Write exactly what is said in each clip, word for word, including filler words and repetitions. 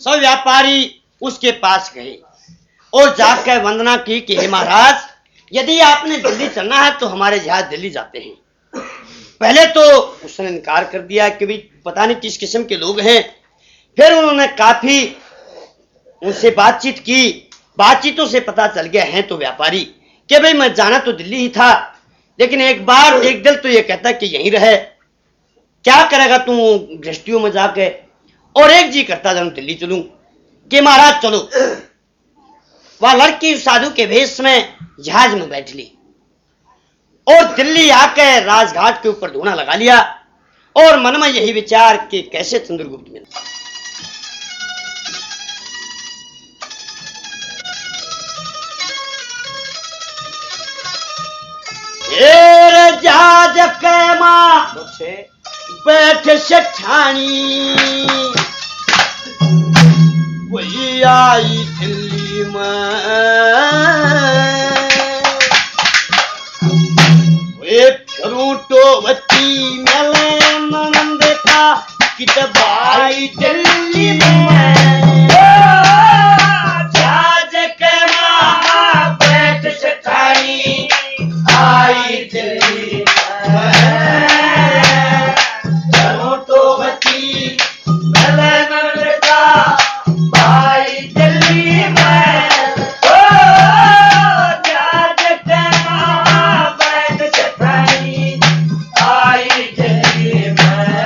सब व्यापारी उसके पास गए और जाकर वंदना की कि हे महाराज, यदि आपने दिल्ली चलना है तो हमारे जहाज दिल्ली जाते हैं। पहले तो उसने इनकार कर दिया कि भाई पता नहीं किस किस्म के लोग हैं। फिर उन्होंने काफी उनसे बातचीत की। बातचीतों से पता चल गया है तो व्यापारी कि भाई मैं जाना तो दिल्ली ही था, लेकिन एक बार एक दिल तो ये कहता कि यहीं रहे, क्या करेगा तू गृहस्थियों में जाके, और एक जी करता जरूर दिल्ली चलूं कि महाराज चलो। वह लड़की साधु के भेष में जहाज में बैठ ली और दिल्ली आकर राजघाट के ऊपर धूना लगा लिया और मन में यही विचार कि कैसे चंद्रगुप्त मिले। जहाज के मां बैठ सेठानी, वही आई दिल्ली में वे फिरूटोवती मेले नंद का कित भाई दिल्ली में। जहाज के मां बैठ सेठानी आई दिल्ली में, फिरूटोवती मेले नंद का भाई दिल्ली में। जहाज के मां बैठ सेठानी आई दिल्ली में,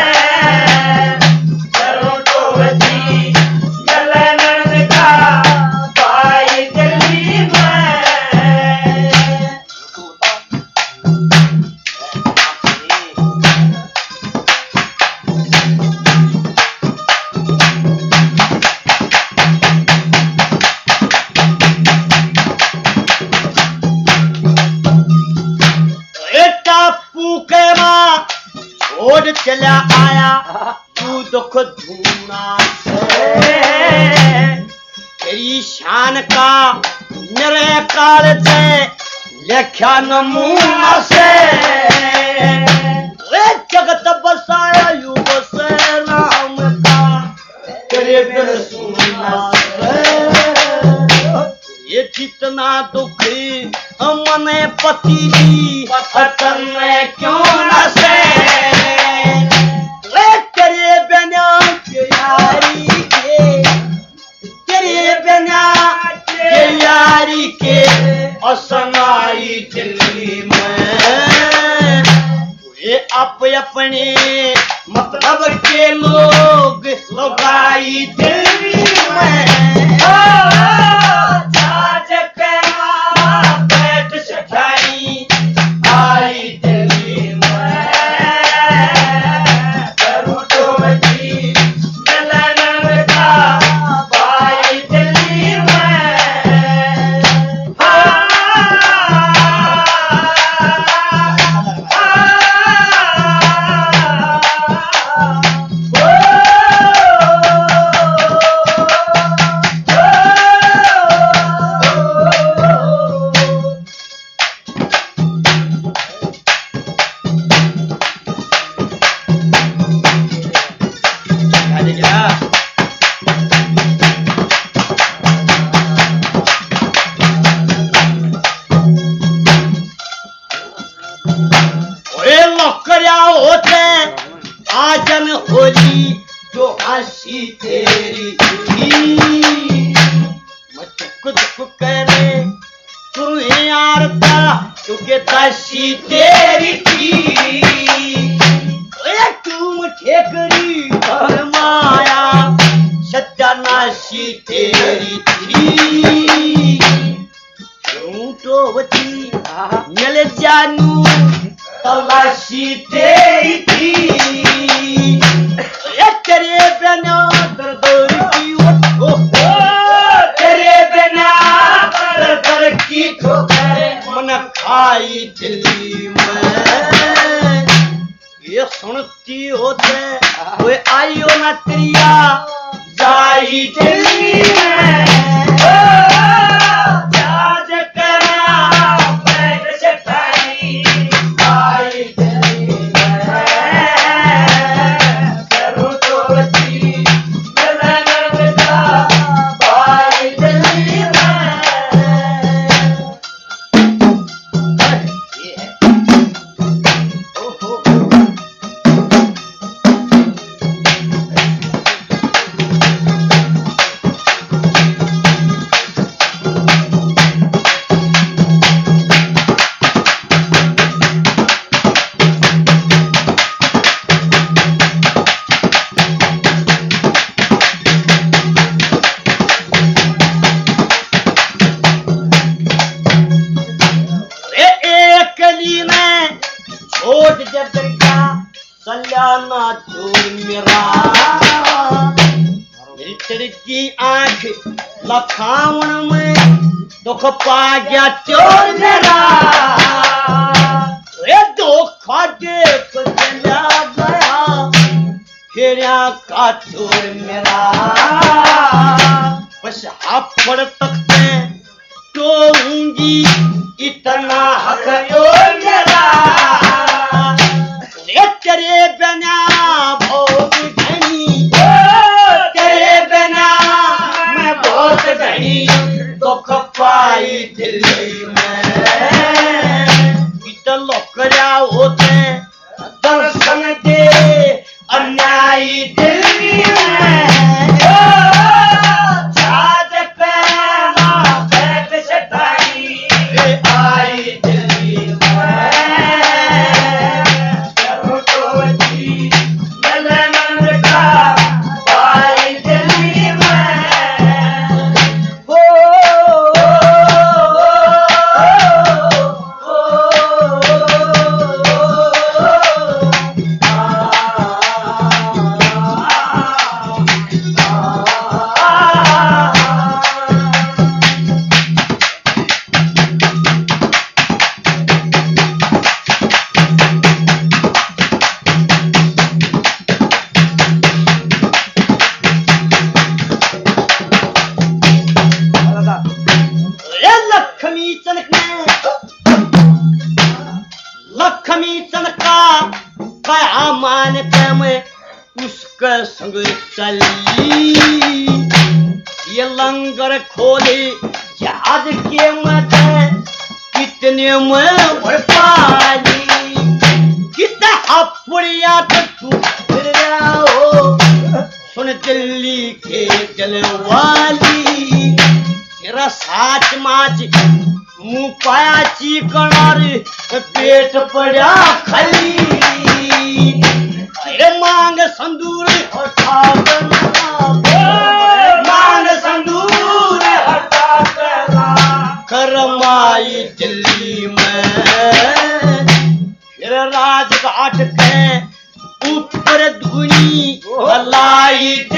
फिरूटोवती मेले नंद का भाई दिल्ली में। छोड़ चला आया तू दुख धूना से, तेरी शान का मेरे काल से लेख्या नमूना से। जगत बसाया युग से राम का तेरे बिन सुना से। ये जितना दुखी मने पति दी पतन में क्यों न से। तेरे बिना के यारी के, तेरे बिना के यारी के असनाई दिल्ली में। वे आप अपने मतलब के लोग लगाई दिल्ली में। जहाज के मां बैठ सेठानी आई दिल्ली में, फिरूटोवती मेले नंद का भाई दिल्ली में। आजन होली जो हंसी तेरी थी, मैं दुख दुख करे तुम्हें यारता क्योंकि दासी तेरी थी। तुम ठेकरी और माया सत्यानाशी तेरी थी। फिरूटोवती मिल जानू तलाशी तेरी थी। तेरे बिना दर की उठो, तेरे बिना दर दर की ठोकर मन खाई दिल्ली में। ये सुनती होते कोई आयो न त्रिया जाई दिल्ली में। की आंख लखावन में दुख पा गया चोर मेरा ये धोखा देख चला गया फेरिया का चोर मेरा बस हाफड़ तक टोऊंगी इतना हक चोर मेरा ये तेरे बिना भोग घनी तेरे बिना मैं बहुत घनी दुख पाई दिल्ली में इत लोकरा होते दर्शन दे अन्यायी दिल्ली में छाज पे ना बैठ सटाई आई दिल्ली में लक्ष्मी चनका कया मान पे मैं उसका संग चली ये लंगर खोले जहाज के मत कितने में भर पाली कितना हपुड़िया तो तू फिर हो सुन दिल्ली के जलवाली तेरा साच माच मुंह पाया चिकन और पेट पड़ा खली अरे मांग संदूर हटा करना मांग संदूर हटा करना करमाई दिल्ली में फिर राजघाट के ऊपर धुनी लाई